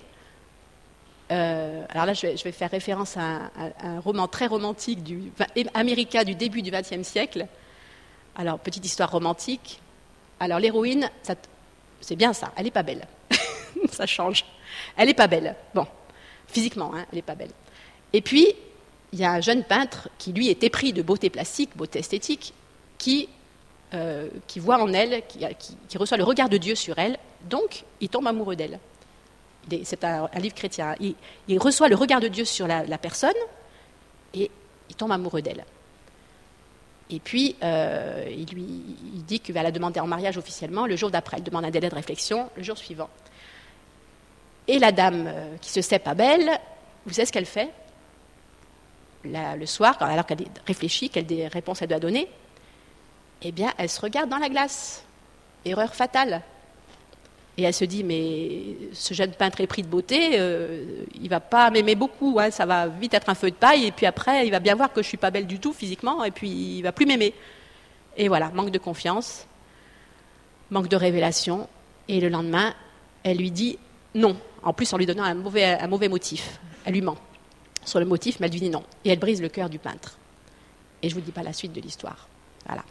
Euh, alors là, je vais, je vais faire référence à un, à un roman très romantique du, américain du début du vingtième siècle. Alors petite histoire romantique. Alors l'héroïne, ça, c'est bien ça. Elle n'est pas belle. Ça change. Elle n'est pas belle. Bon. Physiquement, hein, elle n'est pas belle. Et puis, il y a un jeune peintre qui, lui, est épris de beauté plastique, beauté esthétique, qui, euh, qui voit en elle, qui, qui, qui reçoit le regard de Dieu sur elle, donc il tombe amoureux d'elle. C'est un, un livre chrétien. Il, il reçoit le regard de Dieu sur la, la personne et il tombe amoureux d'elle. Et puis, euh, il lui il dit qu'il va la demander en mariage officiellement le jour d'après. Elle demande un délai de réflexion le jour suivant. Et la dame euh, qui se sait pas belle, vous savez ce qu'elle fait ? La, le soir, quand, alors qu'elle réfléchit, quelle des réponses elle doit donner, eh bien, elle se regarde dans la glace. Erreur fatale. Et elle se dit, mais ce jeune peintre épris de beauté, euh, il ne va pas m'aimer beaucoup, hein, ça va vite être un feu de paille, et puis après, il va bien voir que je ne suis pas belle du tout physiquement, et puis il ne va plus m'aimer. Et voilà, manque de confiance, manque de révélation, et le lendemain, elle lui dit non, en plus en lui donnant un mauvais, un mauvais motif. Elle lui ment sur le motif, mais elle lui dit non. Et elle brise le cœur du peintre. Et je ne vous dis pas la suite de l'histoire. Voilà.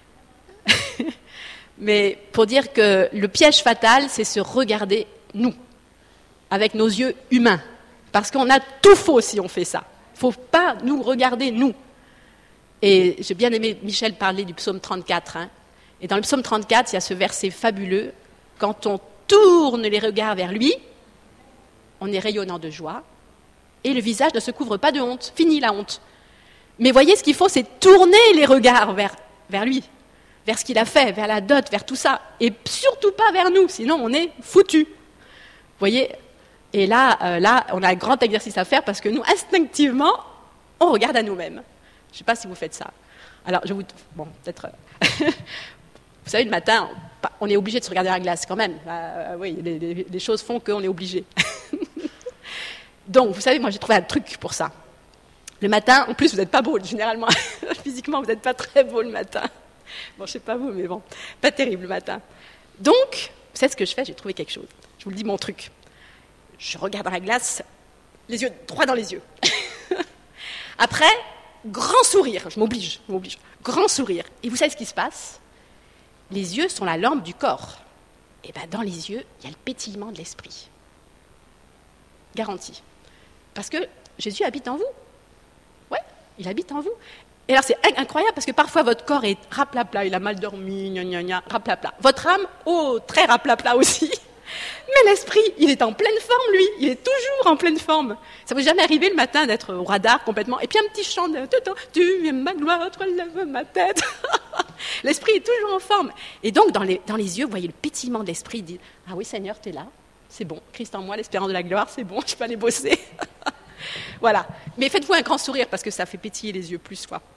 Mais pour dire que le piège fatal, c'est se regarder, nous, avec nos yeux humains. Parce qu'on a tout faux si on fait ça. Il ne faut pas nous regarder, nous. Et j'ai bien aimé Michel parler du psaume trente-quatre. Hein. Et dans le psaume trente-quatre, il y a ce verset fabuleux. Quand on tourne les regards vers lui, on est rayonnant de joie. Et le visage ne se couvre pas de honte. Fini la honte. Mais voyez, ce qu'il faut, c'est tourner les regards vers, vers lui. Vers ce qu'il a fait, vers la dot, vers tout ça. Et surtout pas vers nous, sinon on est foutus. Vous voyez ? Et là, euh, là, on a un grand exercice à faire parce que nous, instinctivement, on regarde à nous-mêmes. Je ne sais pas si vous faites ça. Alors, je vous... Bon, peut-être... vous savez, le matin, on est obligé de se regarder à la glace quand même. Euh, oui, les, les, les choses font qu'on est obligé. Donc, vous savez, moi, j'ai trouvé un truc pour ça. Le matin, en plus, vous n'êtes pas beau, généralement. Physiquement, vous n'êtes pas très beau le matin. Bon, je ne sais pas vous, mais bon, pas terrible le matin. Donc, vous savez ce que je fais ? J'ai trouvé quelque chose. Je vous le dis, mon truc. Je regarde dans la glace, les yeux droit dans les yeux. Après, grand sourire. Je m'oblige, je m'oblige. Grand sourire. Et vous savez ce qui se passe ? Les yeux sont la lampe du corps. Et bien, dans les yeux, il y a le pétillement de l'esprit. Garanti. Parce que Jésus habite en vous. Ouais, il habite en vous. Et alors, c'est incroyable parce que parfois, votre corps est raplapla, il a mal dormi, gna gna gna, raplapla. Votre âme, oh, très raplapla aussi. Mais l'esprit, il est en pleine forme, lui. Il est toujours en pleine forme. Ça ne vous est jamais arrivé le matin d'être au radar complètement. Et puis un petit chant de « Tu es ma gloire, tu relèves ma tête ». L'esprit est toujours en forme. Et donc, dans les, dans les yeux, vous voyez le pétillement de l'esprit. Il dit « Ah oui, Seigneur, tu es là. C'est bon. Christ en moi, l'espérance de la gloire, c'est bon. Je peux aller bosser. » Voilà. Mais faites-vous un grand sourire parce que ça fait pétiller les yeux plus, quoi.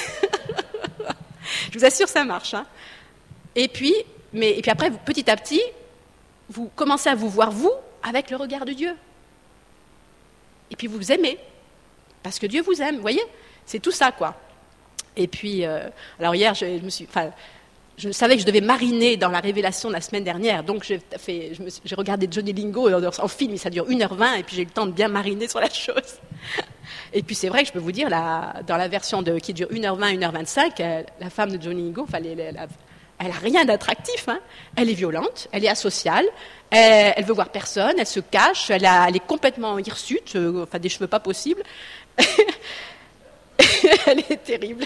Je vous assure, ça marche. Hein. Et puis, mais, et puis après, vous, petit à petit, vous commencez à vous voir, vous, avec le regard de Dieu. Et puis vous vous aimez, parce que Dieu vous aime, vous voyez ? C'est tout ça, quoi. Et puis, euh, alors hier, je, je me suis... Enfin, je savais que je devais mariner dans la révélation de la semaine dernière, donc j'ai, fait, je me suis, j'ai regardé Johnny Lingo en film, ça dure une heure vingt, et puis j'ai eu le temps de bien mariner sur la chose. Et puis c'est vrai que je peux vous dire, la, dans la version de, qui dure une heure vingt, une heure vingt-cinq, euh, la femme de Johnny Lingo, enfin, elle, elle, elle n'a rien d'attractif, hein. Elle est violente, elle est asociale, elle, elle veut voir personne, elle se cache, elle, a, elle est complètement hirsute, euh, enfin des cheveux pas possibles. Elle est terrible.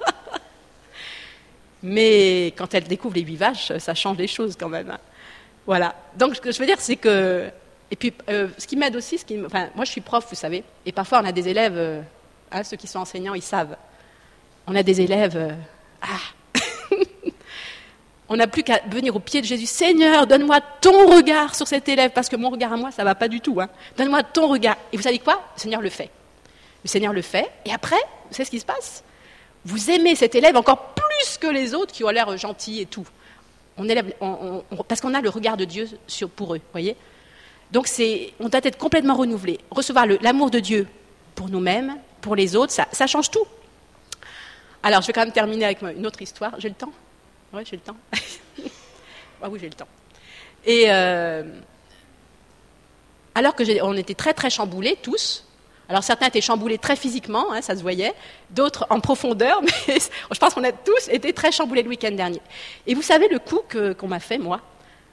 Mais quand elle découvre les huit vaches, ça change les choses quand même. Hein. Voilà. Donc, ce que je veux dire, c'est que... Et puis, euh, ce qui m'aide aussi, ce qui... enfin, moi, je suis prof, vous savez, et parfois, on a des élèves, euh, hein, ceux qui sont enseignants, ils savent. On a des élèves... Euh, ah On n'a plus qu'à venir au pied de Jésus. Seigneur, donne-moi ton regard sur cet élève, parce que mon regard à moi, ça ne va pas du tout. Hein. Donne-moi ton regard. Et vous savez quoi ? Le Seigneur le fait. Le Seigneur le fait, et après, vous savez ce qui se passe ? Vous aimez cet élève encore plus que les autres qui ont l'air gentils et tout. On élève, on, on, parce qu'on a le regard de Dieu sur, pour eux, voyez. Donc, c'est, on doit être complètement renouvelé. Recevoir le, l'amour de Dieu pour nous-mêmes, pour les autres, ça, ça change tout. Alors, je vais quand même terminer avec une autre histoire. J'ai le temps ? Oui, j'ai le temps. Ah oui, j'ai le temps. Et euh, alors que j'ai, on était très, très chamboulés, tous. Alors certains étaient chamboulés très physiquement, hein, ça se voyait, d'autres en profondeur, mais je pense qu'on a tous été très chamboulés le week-end dernier. Et vous savez le coup que, qu'on m'a fait, moi ?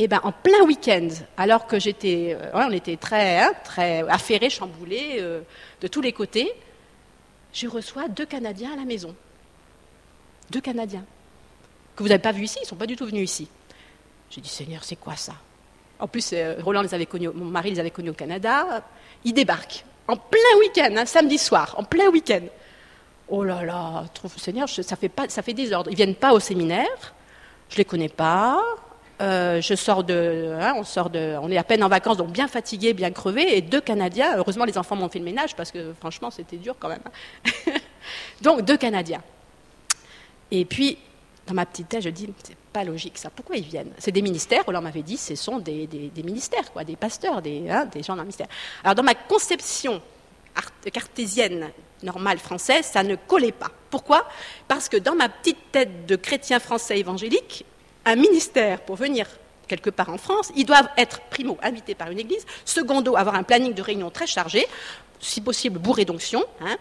Et ben en plein week-end, alors que j'étais, euh, ouais, on était très, hein, très affairés, chamboulés euh, de tous les côtés, je reçois deux Canadiens à la maison. Deux Canadiens. Que vous n'avez pas vus ici, ils ne sont pas du tout venus ici. J'ai dit, Seigneur, c'est quoi ça? En plus, euh, Roland les avait connus, mon mari les avait connus au Canada. Ils débarquent en plein week-end, un samedi soir, en plein week-end. Oh là là, trouve, Seigneur, je, ça fait pas, ça fait désordre. Ils viennent pas au séminaire, je les connais pas. Euh, je sors de, hein, on sort de, on est à peine en vacances, donc bien fatigués, bien crevés, et deux Canadiens. Heureusement, les enfants m'ont fait le ménage parce que franchement, c'était dur quand même. Donc deux Canadiens. Et puis, dans ma petite tête, je dis, c'est pas logique ça. Pourquoi ils viennent? C'est des ministères. On leur m'avait dit, ce sont des, des, des ministères, quoi, des pasteurs, des, hein, des gens dans le ministère. Alors, dans ma conception cartésienne, normale, française, ça ne collait pas. Pourquoi? Parce que dans ma petite tête de chrétien français évangélique, un ministère, pour venir quelque part en France, ils doivent être, primo, invités par une église, secondo, avoir un planning de réunion très chargé, si possible bourré d'onction. Hein.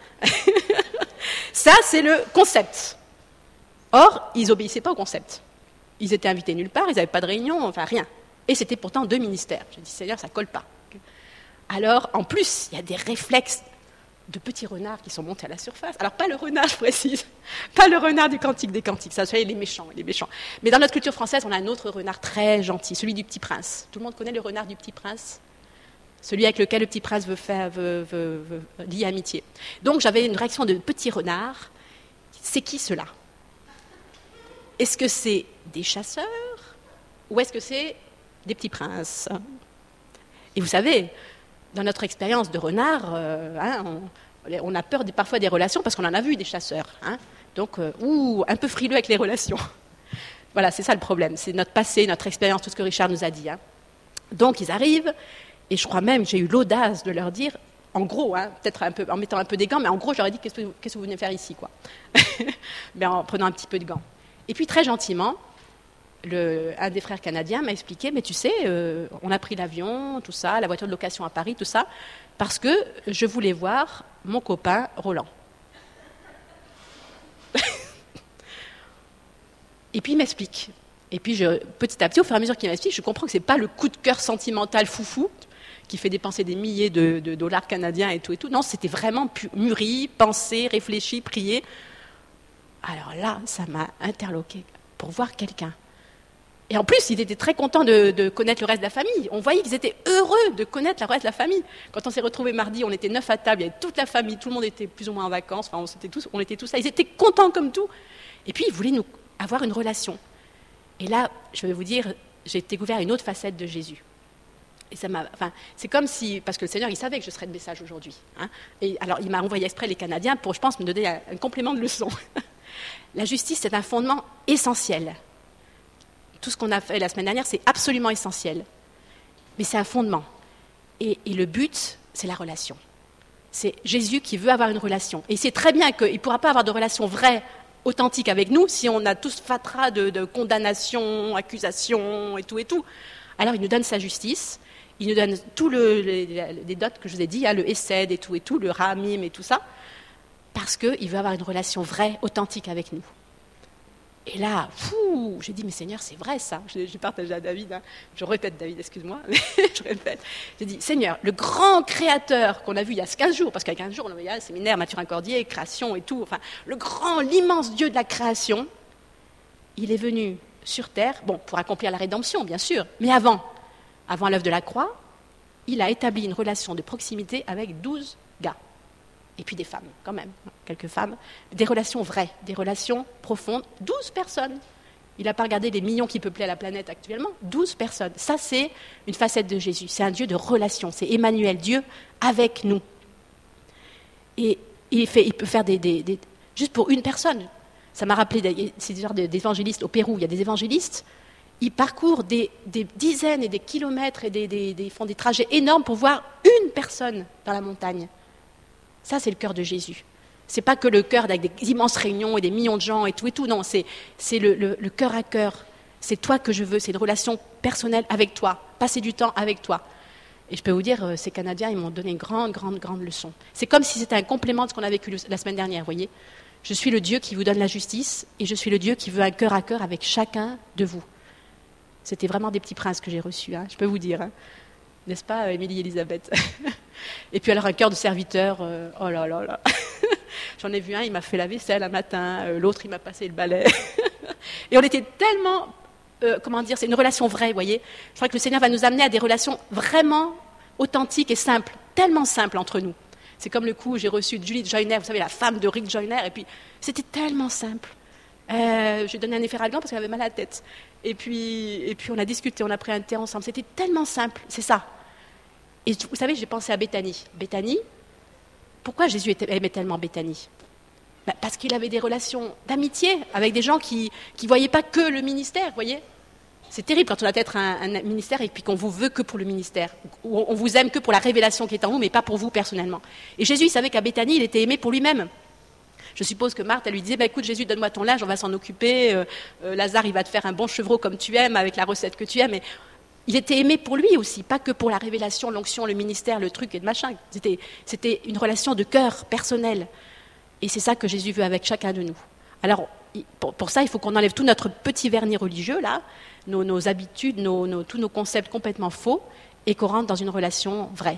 Ça, c'est le concept. Or, ils n'obéissaient pas au concept. Ils étaient invités nulle part, ils n'avaient pas de réunion, enfin rien. Et c'était pourtant deux ministères. J'ai dit, Seigneur, ça ne colle pas. Alors, en plus, il y a des réflexes de petits renards qui sont montés à la surface. Alors, pas le renard, je précise, pas le renard du Cantique des Cantiques, ça, c'est les méchants, les méchants. Mais dans notre culture française, on a un autre renard très gentil, celui du Petit Prince. Tout le monde connaît le renard du Petit Prince? Celui avec lequel le Petit Prince veut, faire, veut, veut, veut lier amitié. Donc, j'avais une réaction de petit renard. C'est qui cela? Est-ce que c'est des chasseurs ou est-ce que c'est des petits princes? Et vous savez, dans notre expérience de renard, euh, hein, on, on a peur des, parfois des relations parce qu'on en a vu des chasseurs. Hein. Donc, euh, ouh, un peu frileux avec les relations. Voilà, c'est ça le problème. C'est notre passé, notre expérience, tout ce que Richard nous a dit. Hein. Donc, ils arrivent, et je crois même que j'ai eu l'audace de leur dire, en gros, hein, peut-être un peu, en mettant un peu des gants, mais en gros, j'aurais dit, qu'est-ce que, qu'est-ce que vous venez faire ici, quoi? Mais en prenant un petit peu de gants. Et puis, très gentiment, le, un des frères canadiens m'a expliqué, mais tu sais, euh, on a pris l'avion, tout ça, la voiture de location à Paris, tout ça, parce que je voulais voir mon copain Roland. Et puis il m'explique. Et puis je, petit à petit, au fur et à mesure qu'il m'explique, je comprends que ce n'est pas le coup de cœur sentimental foufou qui fait dépenser des milliers de, de dollars canadiens et tout et tout. Non, c'était vraiment pu, mûri, pensé, réfléchi, prié. Alors là, ça m'a interloqué pour voir quelqu'un. Et en plus, ils étaient très contents de, de connaître le reste de la famille. On voyait qu'ils étaient heureux de connaître le reste de la famille. Quand on s'est retrouvés mardi, on était neuf à table, il y avait toute la famille, tout le monde était plus ou moins en vacances, enfin, on était tous, on était tous là. Ils étaient contents comme tout. Et puis, ils voulaient nous avoir une relation. Et là, je vais vous dire, j'ai découvert une autre facette de Jésus. Et ça m'a, enfin, c'est comme si, parce que le Seigneur, il savait que je serais de message aujourd'hui. Hein. Et alors, il m'a envoyé exprès les Canadiens pour, je pense, me donner un, un complément de leçon. La justice, c'est un fondement essentiel. Tout ce qu'on a fait la semaine dernière, c'est absolument essentiel. Mais c'est un fondement. Et, et le but, c'est la relation. C'est Jésus qui veut avoir une relation. Et il sait très bien qu'il ne pourra pas avoir de relation vraie, authentique avec nous, si on a tous fatras de, de condamnation, accusation et tout et tout. Alors il nous donne sa justice, il nous donne tous le, les, les dots que je vous ai dit, hein, le Hesed et tout et tout, le Ramim et tout ça, parce qu'il veut avoir une relation vraie, authentique avec nous. Et là, fou, j'ai dit, mais Seigneur, c'est vrai ça. J'ai, j'ai partagé à David, hein. Je répète David, excuse-moi, mais je répète. J'ai dit, Seigneur, le grand créateur qu'on a vu il y a quinze jours, parce qu'il y a quinze jours, on avait un séminaire, Mathurin Cordier, création et tout, enfin, le grand, l'immense Dieu de la création, il est venu sur terre, bon, pour accomplir la rédemption, bien sûr, mais avant, avant l'œuvre de la croix, il a établi une relation de proximité avec douze gars. Et puis des femmes, quand même, quelques femmes, des relations vraies, des relations profondes, douze personnes. Il n'a pas regardé les millions qui peuplaient la planète actuellement, douze personnes. Ça, c'est une facette de Jésus, c'est un Dieu de relation, c'est Emmanuel, Dieu avec nous. Et il, fait, il peut faire des, des, des... juste pour une personne. Ça m'a rappelé, des, c'est des genres d'évangélistes au Pérou, il y a des évangélistes, ils parcourent des, des dizaines et des kilomètres et des, des, des, font des trajets énormes pour voir une personne dans la montagne. Ça, c'est le cœur de Jésus. C'est pas que le cœur avec des immenses réunions et des millions de gens et tout et tout. Non, c'est, c'est le, le, le cœur à cœur. C'est toi que je veux. C'est une relation personnelle avec toi. Passer du temps avec toi. Et je peux vous dire, ces Canadiens, ils m'ont donné une grande, grande, grande leçon. C'est comme si c'était un complément de ce qu'on a vécu la semaine dernière, vous voyez. Je suis le Dieu qui vous donne la justice et je suis le Dieu qui veut un cœur à cœur avec chacun de vous. C'était vraiment des petits princes que j'ai reçus, hein, je peux vous dire. Hein. N'est-ce pas, Émilie et Elisabeth? Et puis alors un cœur de serviteur, euh, oh là là là. J'en ai vu un, il m'a fait la vaisselle un matin, euh, l'autre il m'a passé le balai. Et on était tellement, euh, comment dire, c'est une relation vraie, vous voyez. Je crois que le Seigneur va nous amener à des relations vraiment authentiques et simples, tellement simples entre nous. C'est comme le coup où j'ai reçu Julie Joyner, vous savez, la femme de Rick Joyner, et puis c'était tellement simple. Euh, j'ai donné un efferalgan parce qu'elle avait mal à la tête. Et puis, et puis on a discuté, on a pris un thé ensemble. C'était tellement simple, c'est ça. Et vous savez, j'ai pensé à Béthanie. Béthanie, pourquoi Jésus aimait tellement Béthanie? Ben, parce qu'il avait des relations d'amitié avec des gens qui ne voyaient pas que le ministère, vous voyez. C'est terrible quand on a peut-être un, un ministère et puis qu'on vous veut que pour le ministère. Ou on vous aime que pour la révélation qui est en vous, mais pas pour vous personnellement. Et Jésus, il savait qu'à Béthanie, il était aimé pour lui-même. Je suppose que Marthe, elle lui disait, bah, écoute Jésus, donne-moi ton linge, on va s'en occuper. Euh, euh, Lazare, il va te faire un bon chevreau comme tu aimes, avec la recette que tu aimes. Mais il était aimé pour lui aussi, pas que pour la révélation, l'onction, le ministère, le truc et le machin. C'était, c'était une relation de cœur personnelle. Et c'est ça que Jésus veut avec chacun de nous. Alors, pour, pour ça, il faut qu'on enlève tout notre petit vernis religieux, là, nos, nos habitudes, nos, nos, tous nos concepts complètement faux, et qu'on rentre dans une relation vraie.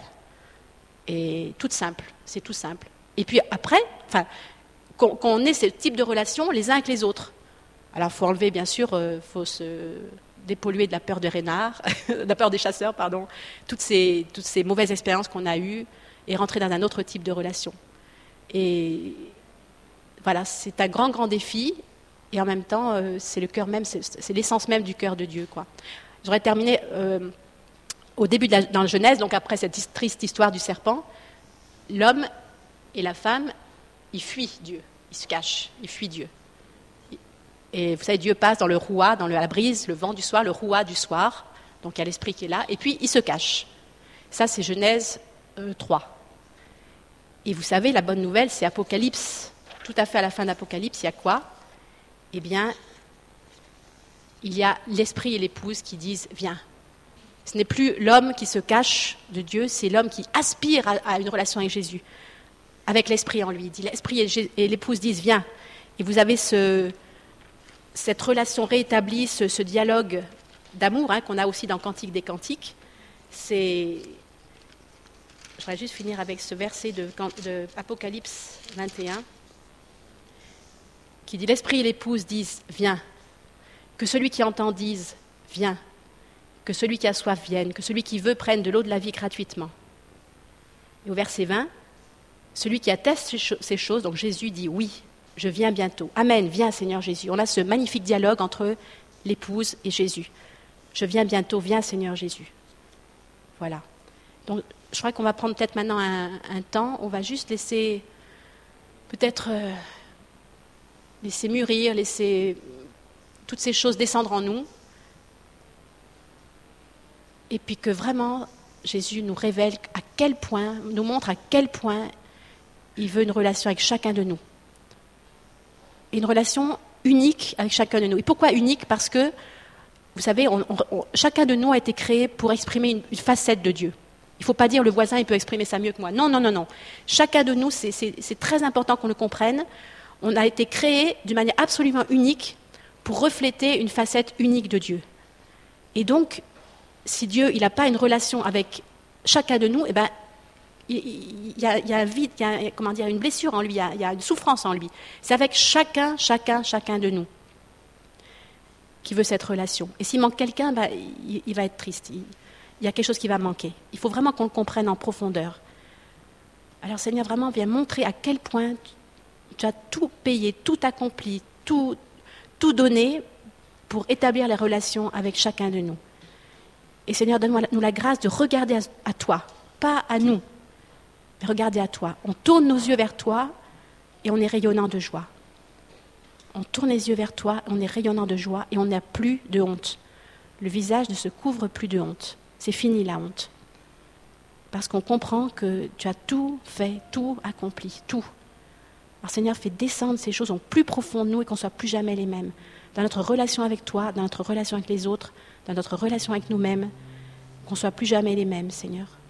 Et toute simple, c'est tout simple. Et puis après, enfin, qu'on, qu'on ait ce type de relation les uns avec les autres. Alors, il faut enlever, bien sûr, il euh, faut se dépolluer de la peur des renards, de la peur des chasseurs, pardon, toutes ces, toutes ces mauvaises expériences qu'on a eues, et rentrer dans un autre type de relation. Et voilà, c'est un grand, grand défi, et en même temps, euh, c'est le cœur même, c'est, c'est l'essence même du cœur de Dieu, quoi. J'aurais terminé euh, au début de la, dans le Genèse, donc après cette triste histoire du serpent, l'homme et la femme, ils fuient Dieu, ils se cachent, ils fuient Dieu. Et vous savez, Dieu passe dans le rouah, dans la brise, le vent du soir, le rouah du soir, donc il y a l'esprit qui est là, et puis il se cache. Ça, c'est Genèse euh, trois. Et vous savez, la bonne nouvelle, c'est Apocalypse. Tout à fait à la fin d'Apocalypse, il y a quoi? Eh bien, il y a l'esprit et l'épouse qui disent « Viens ». Ce n'est plus l'homme qui se cache de Dieu, c'est l'homme qui aspire à, à une relation avec Jésus, avec l'esprit en lui. Il dit, l'esprit et, et l'épouse disent « Viens ». Et vous avez ce, cette relation réétablie, ce, ce dialogue d'amour hein, qu'on a aussi dans Cantique des Cantiques. C'est... Je voudrais juste finir avec ce verset de, de Apocalypse vingt et un qui dit « L'esprit et l'épouse disent « Viens ». Que celui qui entend dise « Viens ». Que celui qui a soif vienne. Que celui qui veut prenne de l'eau de la vie gratuitement. Et au verset vingt, celui qui atteste ces, cho- ces choses, donc Jésus dit « Oui, je viens bientôt ». Amen, viens Seigneur Jésus. On a ce magnifique dialogue entre l'épouse et Jésus. Je viens bientôt, viens Seigneur Jésus. Voilà. Donc, je crois qu'on va prendre peut-être maintenant un, un temps, on va juste laisser, peut-être, euh, laisser mûrir, laisser toutes ces choses descendre en nous, et puis que vraiment, Jésus nous révèle à quel point, nous montre à quel point il veut une relation avec chacun de nous. Et une relation unique avec chacun de nous. Et pourquoi unique? Parce que, vous savez, on, on, chacun de nous a été créé pour exprimer une, une facette de Dieu. Il ne faut pas dire le voisin, il peut exprimer ça mieux que moi. Non, non, non, non. Chacun de nous, c'est, c'est, c'est très important qu'on le comprenne. On a été créé d'une manière absolument unique pour refléter une facette unique de Dieu. Et donc, si Dieu n'a pas une relation avec chacun de nous, eh ben, il, il, y a, il y a un vide, il y a, comment dire, une blessure en lui, il y, a, il y a une souffrance en lui. C'est avec chacun, chacun, chacun de nous qui veut cette relation. Et s'il manque quelqu'un, ben, il, il va être triste. Il, il y a quelque chose qui va manquer. Il faut vraiment qu'on le comprenne en profondeur. Alors Seigneur, vraiment, viens montrer à quel point tu as tout payé, tout accompli, tout, tout donné pour établir les relations avec chacun de nous. Et Seigneur, donne-nous la grâce de regarder à, à toi, pas à nous, mais regarder à toi. On tourne nos yeux vers toi et on est rayonnant de joie. On tourne les yeux vers toi, on est rayonnant de joie et on n'a plus de honte. Le visage ne se couvre plus de honte. C'est fini la honte. Parce qu'on comprend que tu as tout fait, tout accompli, tout. Alors Seigneur, fais descendre ces choses au plus profond de nous et qu'on ne soit plus jamais les mêmes. Dans notre relation avec toi, dans notre relation avec les autres, dans notre relation avec nous-mêmes, qu'on ne soit plus jamais les mêmes, Seigneur.